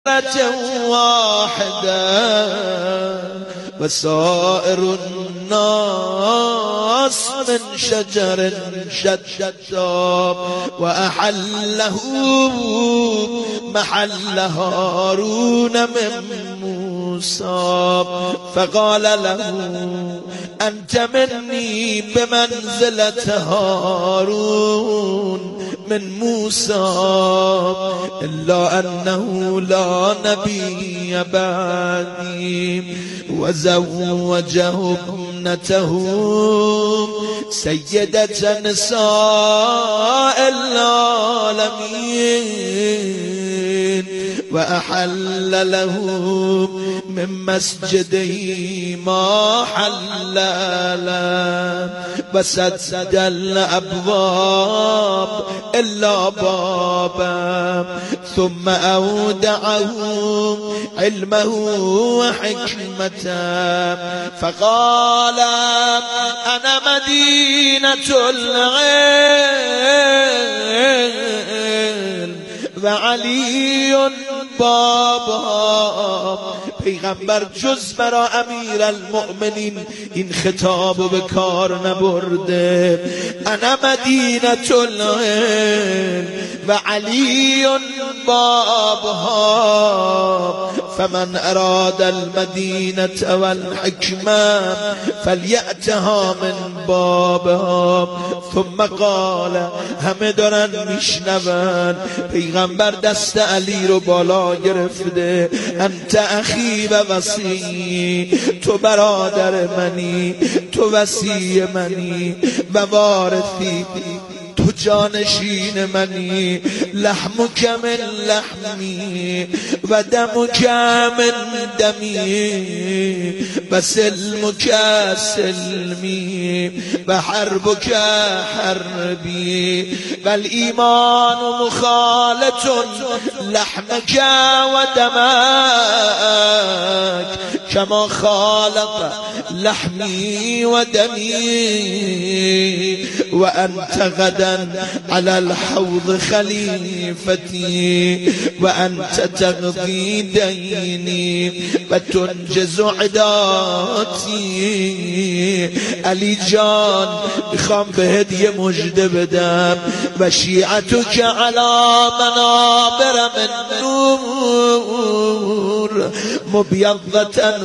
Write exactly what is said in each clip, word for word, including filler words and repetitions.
شجرة واحدة وسائر الناس من شجر شتى وأحله محل هارون من موسى فقال له أنت مني بمنزلة هارون من موسى إلا أنه لا نبي بعدي وزوجه ابنته سيدة نساء العالمين وأحل له من مسجده ما حل له وسد الأبواب إلا بابا ثم أودعه علمه وحكمته فقال أنا مدينة العلم وعلي بابا. پیغمبر جز برا امیر المؤمنین این خطاب به کار نبرده. انا مدینة العلم و علی بابها فمن اراد المدینة والحکمة فلیأتها من بابها. ثم قال همه دارن میشنون پیغمبر دست علی رو بالا گرفته انت اخی و وصی، تو برادر منی، تو وصی منی و وارثی، تو جانشین منی، لحمک من لحمی و دمک من دمی و سلمک سلمی و حربک حربی و الایمان مخالط لحمک و دمک کما خالط لحمی و دمی و انت غدا على الحوض خليفتي وأنت تقضي ديني وتنجز عداتي. علی جان میخوام بهت یه مژده بدم و شیعتک علی منابر من نور مبیضة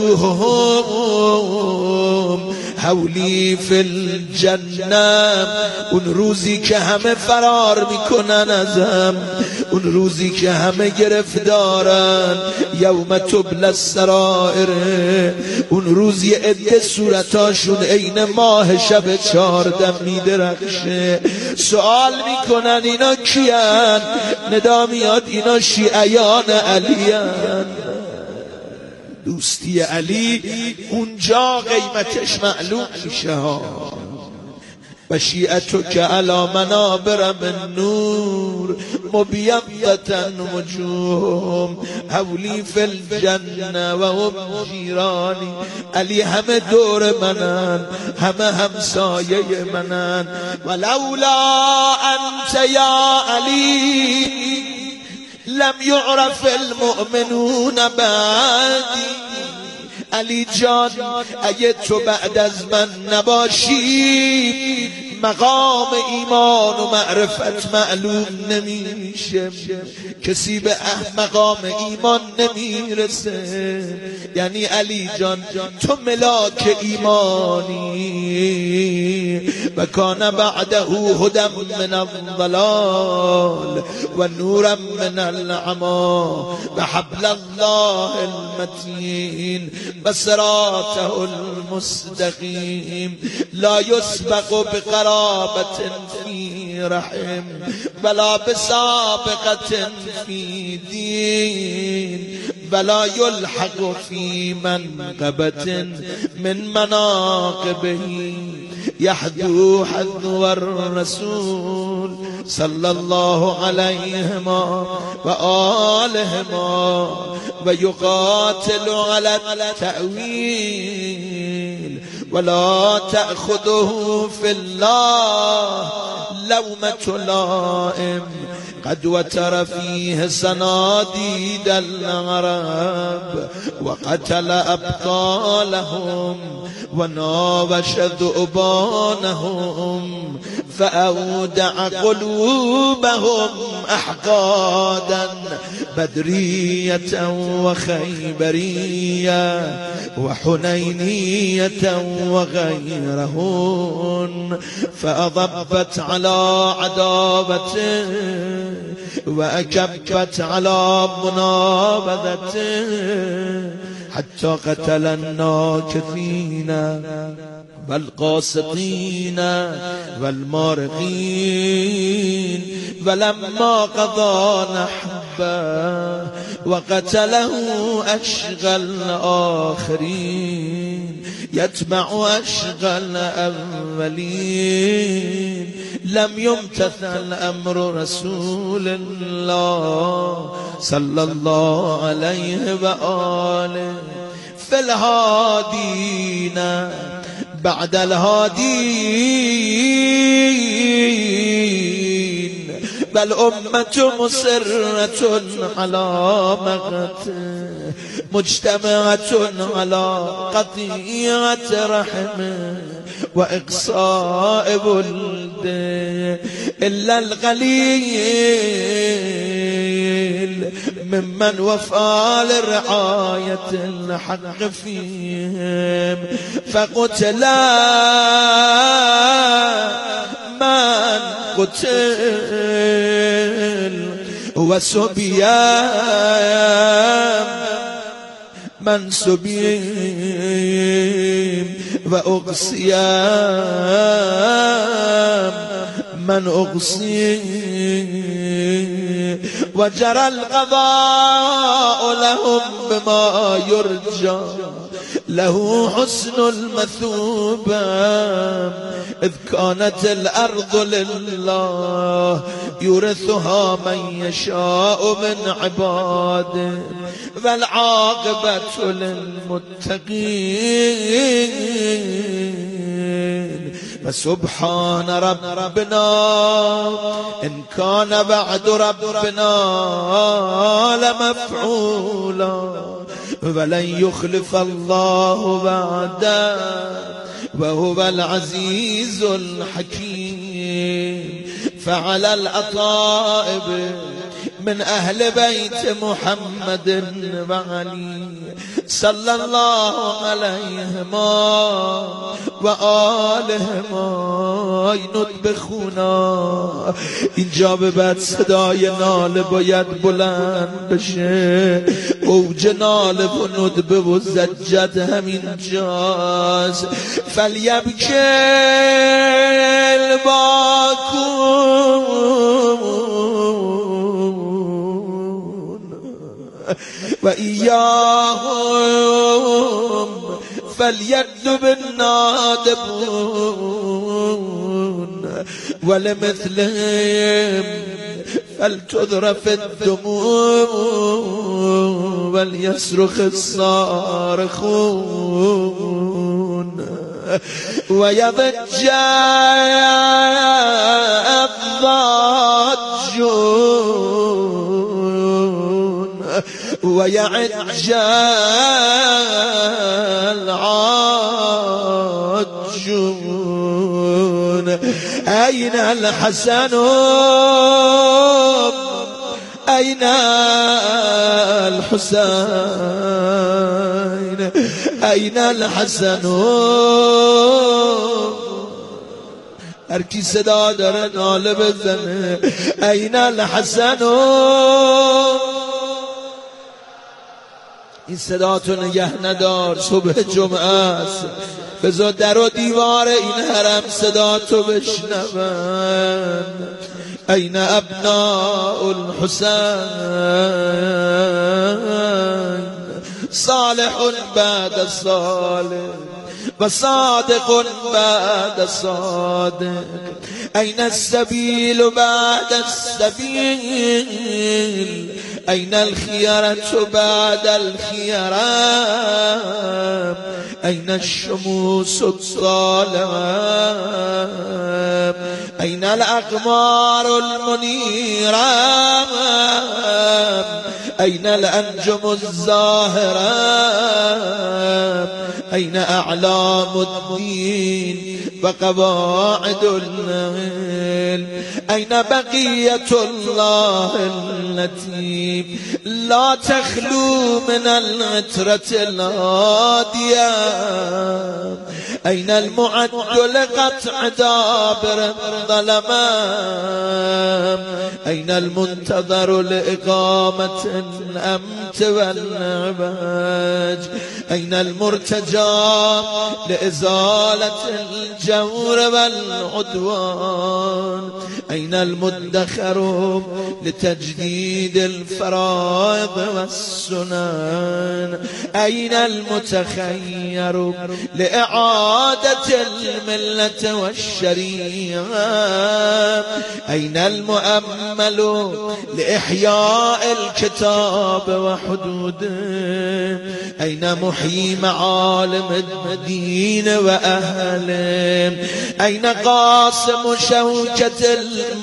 وجوههم حولی فی الجنه. اون روزی که همه فرار میکنن ازم، اون روزی که همه گرفتارن، یوم تبلی السرائر، اون روزی عده صورتاشون عین ماه شب چهارده میدرخشه. سوال میکنن اینا کیان؟ ندا میاد اینا شیعیان علیان. دوستی علی اونجا قیمتش معلوم میشه ها. و شیعتک علی منابر من نور مبیضة وجوههم حولی فی الجنه و هم جیرانی. علی همه دور منن، همه همسایه منن. ولولا انت یا علی لم يعرف المؤمنون بعدی. علی جان اگه تو بعد از من نباشی مقام ایمان و معرفت معلوم نمیشه، کسی به مقام ایمان نمیرسه. یعنی علی جان تو ملاک ایمانی و کان بعده هدی من الضلال و نورا من العمی و حبل الله المتین و صراطه المستقیم لا یسبق بقرابة في رحم ولا بسابقة في دين ولا يلحق في منقبة من مناقبه يحذو حذو الرسول صلى الله عليهما وآلهما ويقاتل على التأويل ولا تأخذه في الله لومة لائم قد وتر فيه صناديد العرب وقتل أبطالهم وناوش ذؤبانهم فأودع قلوبهم أحقادا بدرية وخيبرية وحنينية وغيرهن فأضبت على عداوته وأكبت على منابذته حتى قتل الناكثين والقاسطين والمارقين ولما قضى نحبه وقتله أشغى الآخرين يتبع أشغى الأولين لم يمتثل أمر رسول الله صلى الله عليه وآله في الهادين بعد الهادين بل أمة مصرة على مقته مجتمعة على قطيعة رحمه وإقصاء ولده إلا القليل ممن وفى لرعاية الحق فيهم فقتلا من قتل وسبيا من سبيم وأغصيا من أغصي وجرى القضاء لهم بما يرجى له حسن المثوبة إذ كانت الأرض لله يورثها من يشاء من عباده والعاقبة للمتقين فسبحان ربنا إن كان بعد ربنا لمفعولا ولن يخلف الله بعده وهو العزيز الحكيم فعلى الأطائب من أهل بيت محمد وعلي صلى الله عليهما وآلهما ينطبخونا اینجا به بعد صدای ناله باید بلند بشه اوج ناله و ندبه و زجت همینجاست فلیبکل باکون و ایاهم فلیدب النادبون ولمثلهم فلتذرف الدموع وليصرخ الصارخون ويضج الضاجون ويعج العاجون أين الحسن أين الحسين أين الحسن هر کی صدا داره ناله بزنه أين الحسن این صدا تو نگه ندار صبح جمعه است بذار در و دیوار این حرم صدا تو بشنون أين أبناء الحسين صالح بعد صالح و صادق بعد صادق. أين السبيل بعد السبيل؟ أين الخيرة بعد الخيرة؟ أين الشموس الطالعة؟ أين الأقمار المنيرة؟ أين الأنجم الزاهرة؟ أين أعلام الدين وقواعد العلم؟ أين بقية الله التي لا تخلو من العترة الهادية؟ أين المعد لقطع دابر الظلماء؟ أين المنتظر لإقامة الأمت والعباج؟ أين المرتجى لإزالة الجور والعدوان؟ أين المدخر لتجديد الفرائض والسنن؟ أين المتخير لإعادة الملة والشريعة؟ أين المؤمل لإحياء الكتاب وحدوده؟ أين محيي معالم الدين وأهله؟ أين قاسم شوكة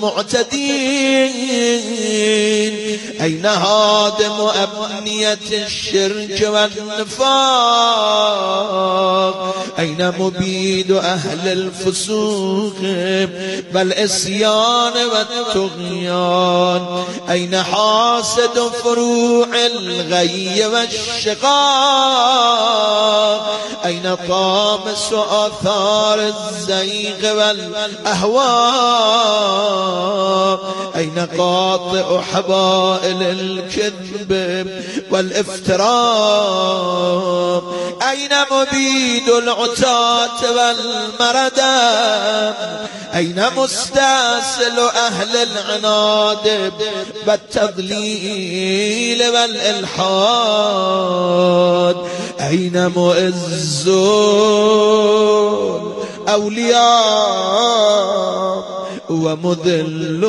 المعتدين؟ أين هادم أبنية الشرك والنفاق؟ أين مبيد أهل الفسوق والعصيان والطغيان؟ أين حاسد فروع الغي والشقاق؟ أين طامس آثار الزيغ والأهواء؟ أين قاطع حبائل الكذب والافتراء؟ أين مبيد العتاة والمردة؟ أين مستأصل أهل العناد والتضليل والإلحاد؟ أين مؤز أولياء ومذل؟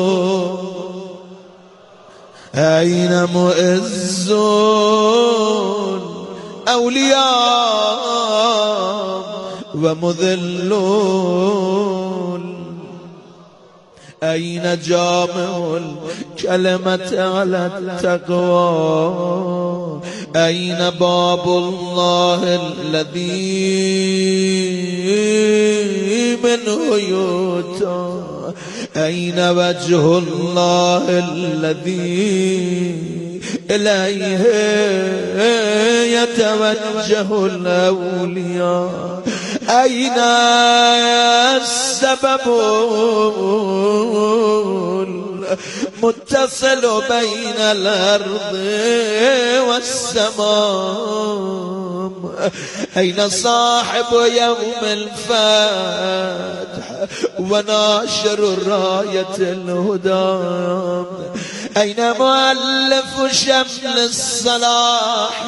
أين مؤز أولياء ومذلون؟ أين جامع الكلمة على التقوى؟ أين باب الله الذي منه يؤتى؟ أين وجه الله الذي إليه يتوجه الأولياء؟ أين السبب المتصل بين الأرض والسماء؟ أين صاحب يوم الفتح وناشر راية الهدى؟ أين مؤلف شمل الصلاح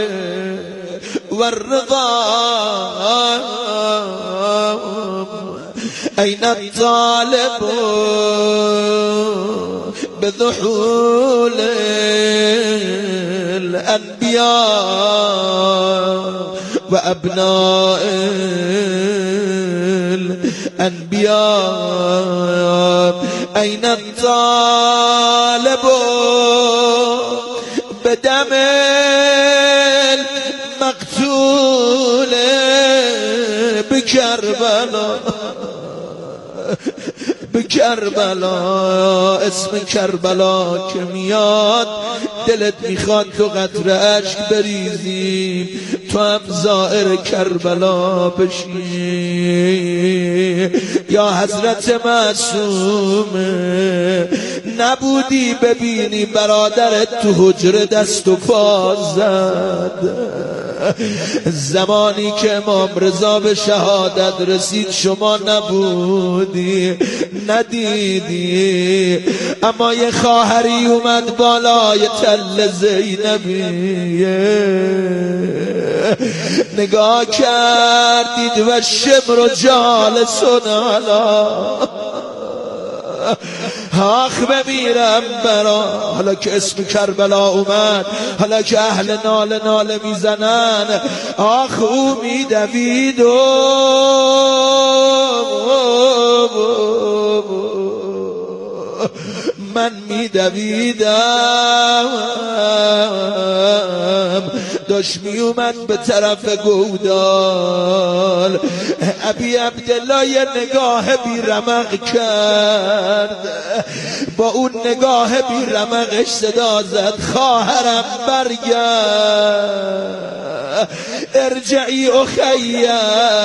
والرضا؟ أين الطالب بذحول الأنبياء وأبناء الأنبياء؟ أين الطالب بدم المقتول بكربلاء؟ بكربلاء اسم کربلا که میاد دلت میخواد تو قطره اشک بریزی، تو هم زائر کربلا بشی. یا حضرت معصوم نبودی ببینی برادرت تو حجره دست و پا زد. زمانی که امام رضا به شهادت رسید شما نبودی، ندیدی، اما یه خواهری اومد بالای تل زینبیه، نگاه کردید و شمر و جالسون علا، آخ بمیرم برا. حالا که اسم کربلا اومد، حالا که اهل ناله ناله میزنن، آخ او میدوید و من میدویدم، داشت میومد به طرف گودال. ابی عبدالله یه نگاه بی رمق کرد، با اون نگاه بی رمقش صدا زد خواهرم برگرد، ارجعی اخیه.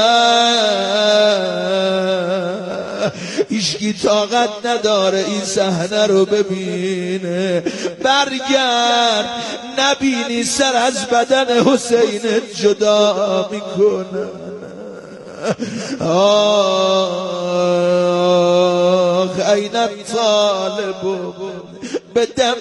هیچکی طاقت نداره این صحنه رو ببینه. برگرد، نبینی سر از بدن حسین جدا میکنه. آخ این الطالب به دم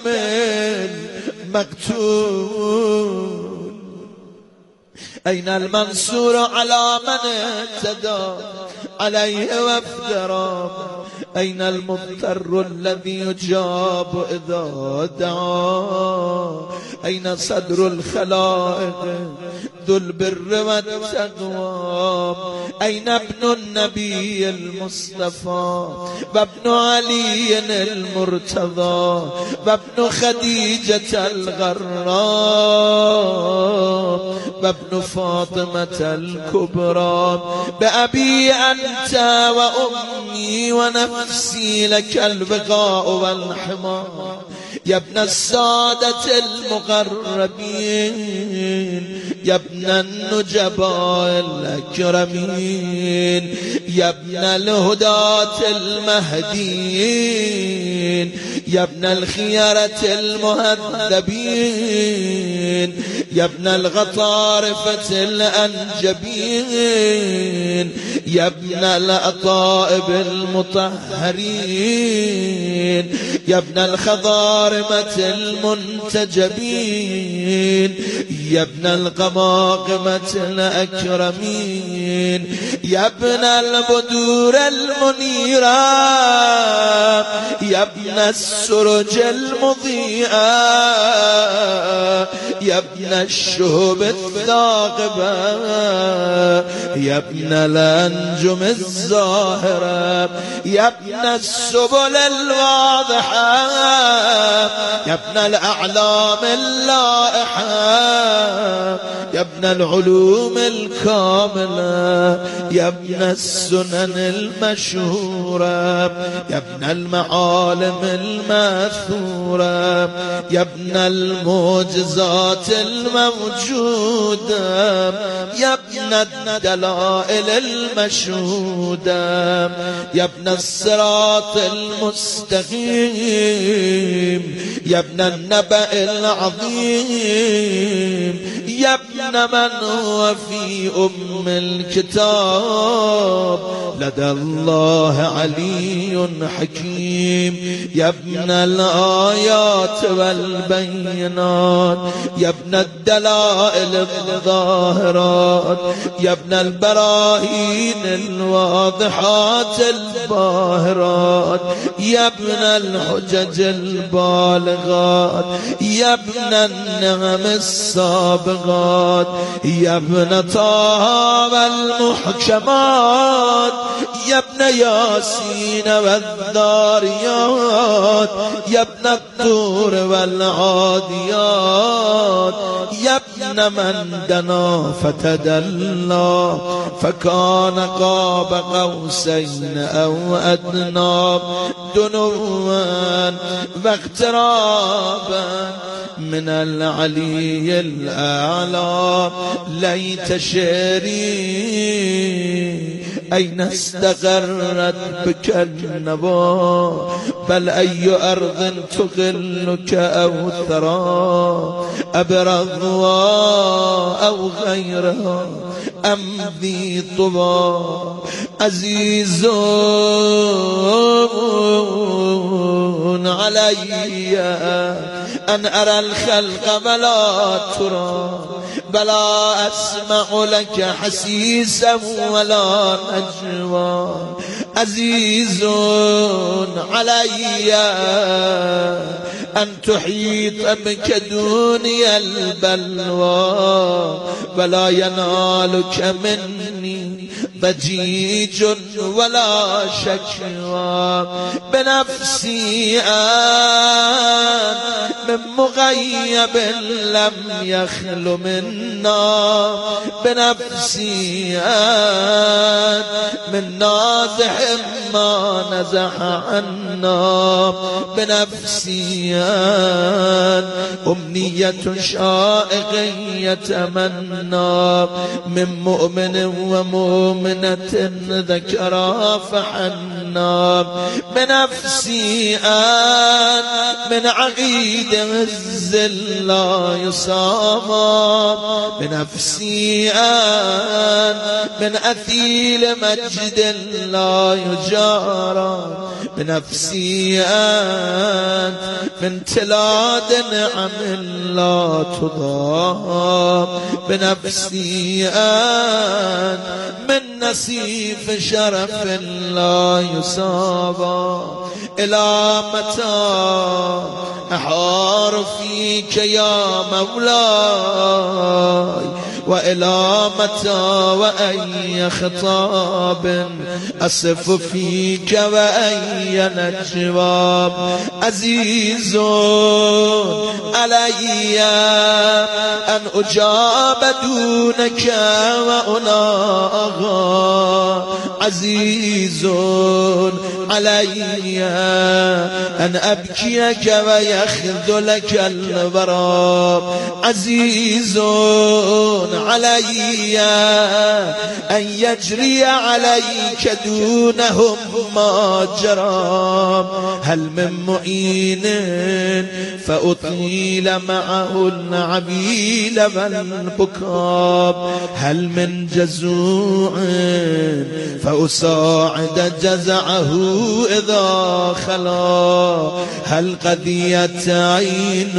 مقتول، این المنصور على من اعتدى عليه وافترى، این المضطر الذي يجاب اذا دعا، این صدر الخلائق ذو البر والتقوى، این ابن النبي المصطفى وابن علي المرتضى وابن خديجة الغراء وابن فاطمة الكبرى، بأبي أنت وأمي ونفسي لك البقاء والحمى، يا ابن السادة المقربين، يا ابن النجباء الأكرمين، يا ابن الهداة المهديين، يا ابن الخيرة المهذبين، يا ابن الغطارفة الأنجبين، يا ابن الأطائب المطهرين، يا ابن الخضارمة المنتجبين، يا ابن القماقمة الأكرمين، يا ابن البدور المنيرة، يا ابن السرج المضيئة، يا ابن الشهب الثاقبة، يا ابن الأنجم الزاهرة، يا ابن السبل الواضحة، يا ابن الأعلام اللائحة، يا ابن العلوم الكاملة، يا ابن السنن المشهورة، يا ابن المعالم الماثورة، يا ابن المعجزات الموجودة، يا ابن الدلائل المشهودة، يا ابن الصراط المستقيم، يا ابن النبأ العظيم، يا ابن من هو في أم الكتاب لدى الله علي حكيم، يا ابن الآيات والبينات، يا ابن الدلائل الظاهرات، يا ابن البراهين الواضحات الباهرات، يا ابن الحجج البالغات، يا ابن النعم السابغات، يا ابن طه والمحكمات، يا ابن ياسين والذاريات، يا ابن الطور والعاديات، يا ابن من دنا فتدلى فكان قاب قوسين أو أدنى، دنوا واقترابا من العلي الأعلى، ليت شعري أين استقرت بك النوى بل أي أرض تقلك أو ثرى أبرضوا أو غيرها أم ذي طبى عزيز علي أن أرى الخلق ولا ترى بلا أسمع لك حسيسا ولا نجوى عزيز علي أن تحيط بك دوني البلوى ولا ينالك مني ضجيج ولا شكوى بنفسي أن من مغيب لم يخل منا بنفسي أن من نازح ما نزح عنا بنفسي أن أمنية شائق يتمنى من مؤمن ومؤمنة ذكرى فحنا بنفسي أن من عقيد عز لا يصام بنفسي أن من أثيل مجد لا يجارى بنفسي أن من تلاد نعم لا تضام بنفسي أن من نسيف شرف لا يصاب إلى متى أحار فيك يا مولاي وإلى متى وأي خطاب أصف فيك وأي نجوى عزيز علي أن أجاب دونك وأناغى عزيز علي أن أبكيك ويخذلك الورى عزيز علي أن يجري عليك دونهم ما جرى هل من معين فأطيل معه العبيل والبكاء هل من جزوع فأساعد جزعه إذا خلا هل قضيت عين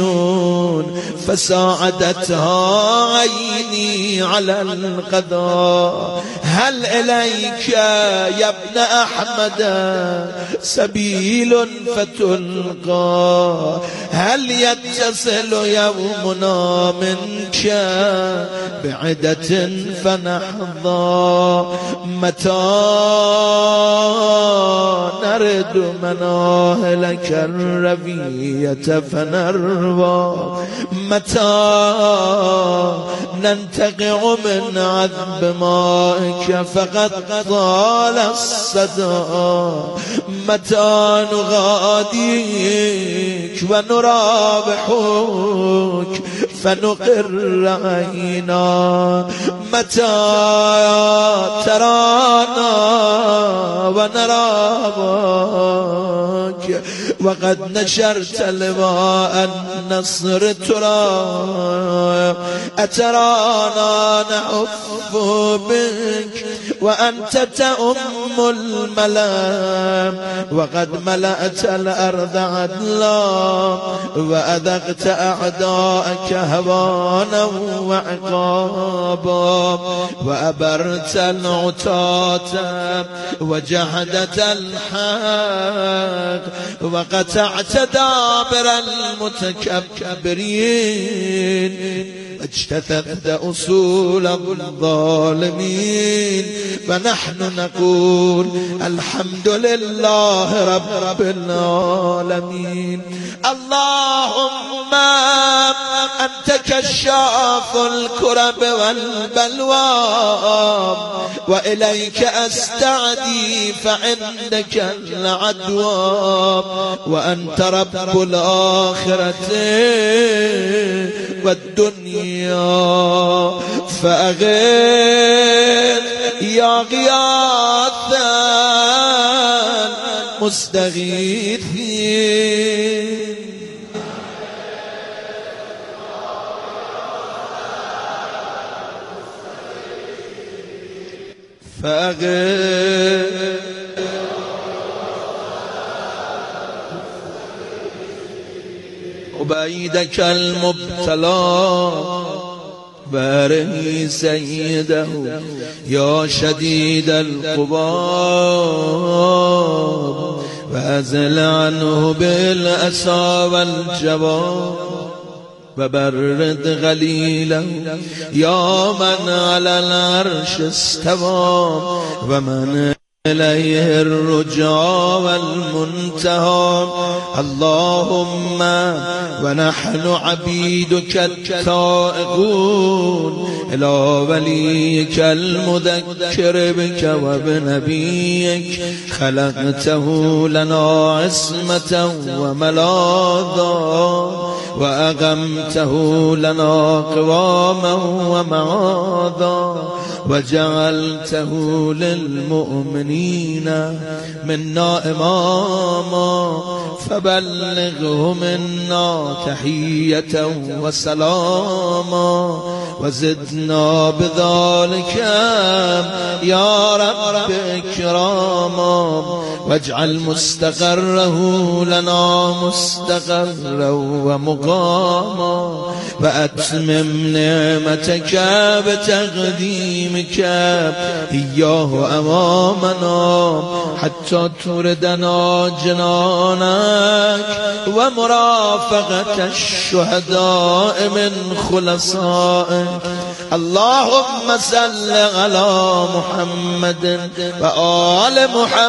فساعدتها عيني على القضاء هل إليك يا ابن أحمد سبيل فتلقى هل يتصل يومنا منك بعدة فنحظى متى نرد مناهلك الربية فنروى متى ننتقع من عذب مائك فقد طال الصدى متى نغاديك ونرابحك فنقر عينا متى ترانا ونرابك وقد نشرت لواء النصر ترى أترانا نعف بك وأنت تأم الملام وقد ملأت الأرض عدلا وأذقت أعداءك هوانا وعقابا وأبرت العتاة وجحدت الحق وقطعت دابر المتكبرين اجتثثت أصول الظالمين ونحن نقول الحمد لله رب العالمين اللهم أنت كشاف الكرب والبلوى وإليك أستعدي فعندك العدوى وأنت رب الآخرة والدنيا فأغيث يا غياثا مستغيثين فأغث عبيدك المبتلى باره سيده يا شديد القباب وأزل عنه بالأسى والجباب وبرد غليله يا من على العرش استوى ومن إليه الرجاء والمنتهى اللهم ونحن عبيدك التائبون إلى وليك المذكر بك وبنبيك خلقته لنا عصمة وملاذا وأقمته لنا قواما ومعاذا وجعلته للمؤمنين منا إماما فبلغه منا تحية وسلاما وزدنا بذلك يا رب إكراما واجعل مستقره لنا مستقرا ومقاما وأتمم نعمتك بتقديمك إياه أمامنا حتى تردنا جنانك ومرافقة الشهداء من خلصائك اللهم صل على محمد وآل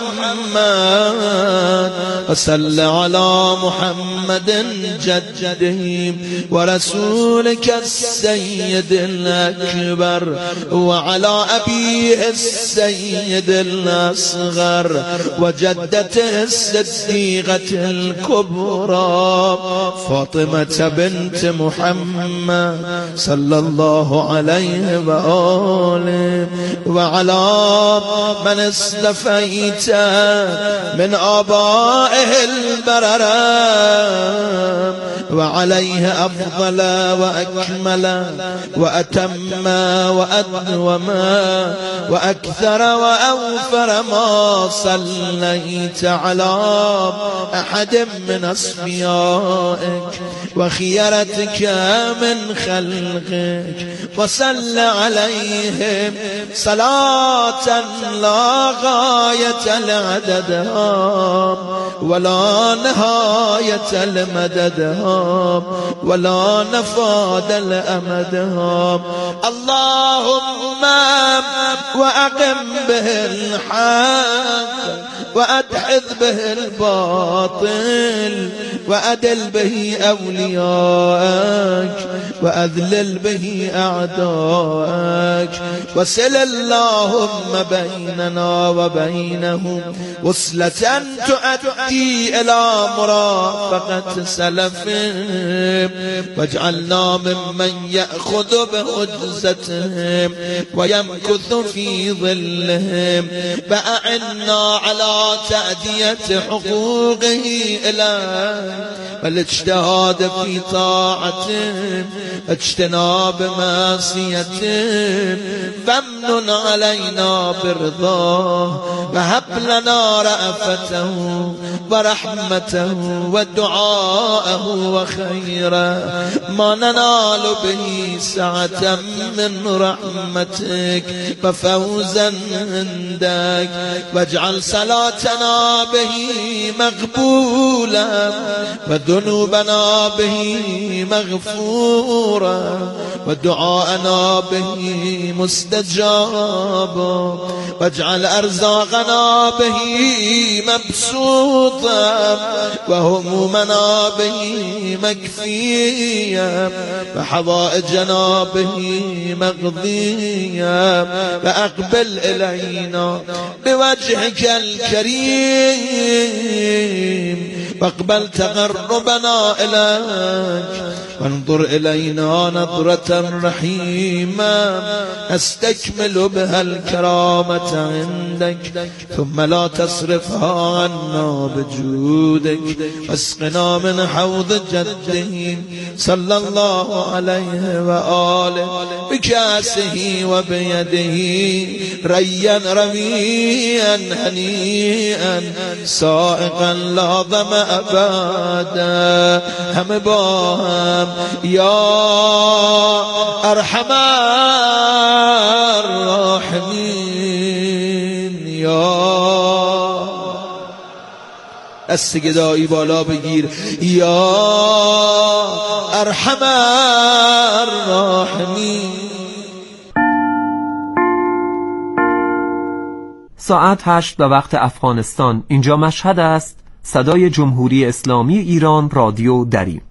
محمد وصل على محمد جدهم ورسولك السيد الأكبر وعلى أبيه السيد الأصغر وجدته الصديقة الكبرى فاطمة بنت محمد صلى الله عليه وآله وعلى من اصطفيت من آبائه البررة وعليه أفضل وأكمل وأتم وأدوم وأكثر وأوفر ما صليت على أحد من أصفيائك وخيرتك من خلقك وصل عليهم صلاة لا غاية لعددها ولا نهاية لمددها ولا نفاد لأمدها اللهم وأقم به الحق وأدحض به الباطل وأدل به أولياءك وأذلل به أعداءك وسل اللهم بيننا وبينهم وصلة تؤدي إلى مرافقة سلفهم واجعلنا ممن يأخذ بحجزتهم ويمكث في ظلهم وأعنا على تأدية حقوقه إليه والاجتهاد في طاعته اجتناب معصيته فامنن علينا برضاه وهب لنا رأفته ورحمته ودعاءه وخيرا ما ننال به سعة من رحمتك وفوزا عندك واجعل صلاتنا به مقبولا وذنوبنا به مغفورا ودعاءنا به مستجابا واجعل أرزاقنا به مبسوطا وهمومنا به مكفيا وحوائجنا به مقضيا فأقبل إلينا بوجهك الكريم واقبل تقربنا إليك وانظر إلينا نظرة رحيما استكمل بها الكرامة عندك ثم لا تصرفها عنا بجودك واسقنا من حوض جده صلى الله عليه وآله بكاسه وبيده ريا رميا هنيئا سائقا لا ظمأ أبدا هم باهم يا أرحم الراحمين یا دست گدایی بالا بگیر یا ارحم الراحمین. ساعت هشت و وقت افغانستان. اینجا مشهد است. صدای جمهوری اسلامی ایران رادیو دریم.